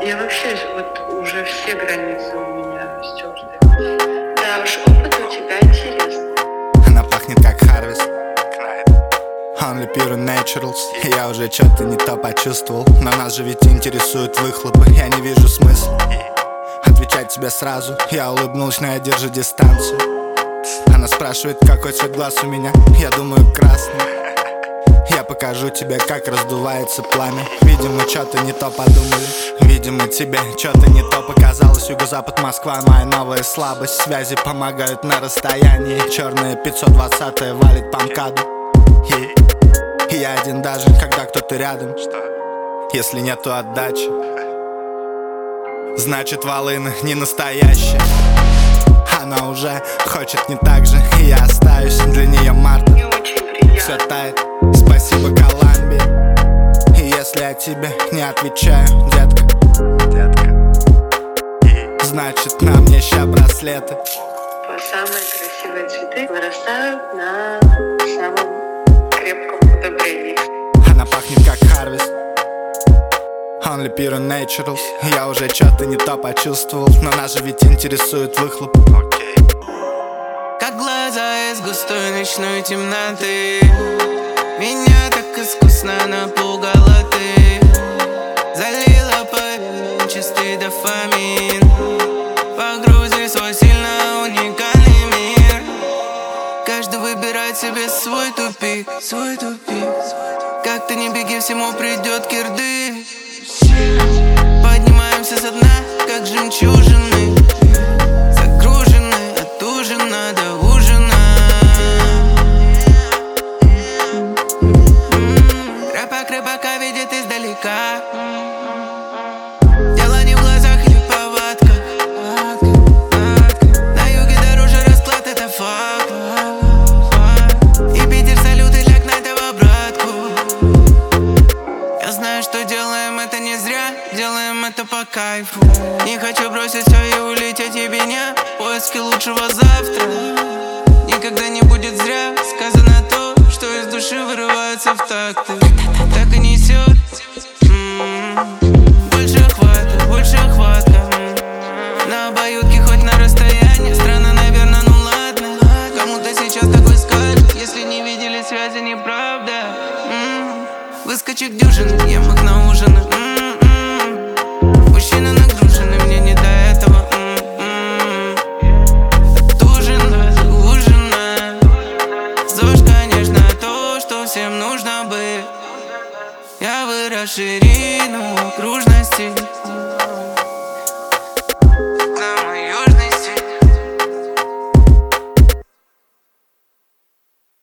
Я вообще вот уже все границы у меня стерты. Да уж, опыт у тебя интересный. Она пахнет как Harvest, Only Pure Naturals. Я уже что-то не то почувствовал, но нас же ведь интересуют выхлопы. Я не вижу смысла отвечать тебе сразу. Я улыбнулась, но я держу дистанцию. Она спрашивает, какой цвет глаз у меня. Я думаю, красный. Я покажу тебе, как раздувается пламя. Видимо, что-то не то подумали. Видимо, тебе что-то не то показалось. Юго-запад, Москва, моя новая слабость. Связи помогают на расстоянии. Черная 520-я валит по МКАДу. И я один даже, когда кто-то рядом. Если нету отдачи, значит волына не настоящая. Она уже хочет не так же, и я остаюсь для нее марта. Все тает, спасибо Колумбии. И если я тебе не отвечаю, детка, значит на мне ща браслеты. Самые красивые цветы вырастают на самом крепком удобрении. Она пахнет как Harvest, Only Pure Naturals. Я уже что-то не то почувствовал, но нас же ведь интересует выхлоп. Как глаза из густой ночной темноты, меня так искусно напугала ты. Залила по чистый дофамин, погрузи свой сильно уникальный мир. Каждый выбирает себе свой тупик, свой тупик. Как ты не беги, всему придет кирдык. Поднимаемся со дна, как жемчужины, загружены от ужина до ужина. Рыбак рыбака видит издалека. Дело не в глазах или в повадках. На юге дороже расклад, это факт. И Питер салюты для Кнайтова, братку. Я знаю, что делаем это не зря, делаем это по кайфу. Не хочу бросить все и улететь и меня в поиске лучшего завтра. Никогда не будет зря сказано то, что из души вырывается в такты. Так и несет. Больше охвата. На обоюдке, хоть на расстоянии. Странно, наверное, ну ладно. Кому-то сейчас такой скажет, если не видели связи, неправда. Выскочек дюжин, ем их на ужин. Мужчины нагружены, мне не до этого. От ужина до ужина. ЗОЖ, конечно, то, что всем нужно бы. Я вырос ширину окружности.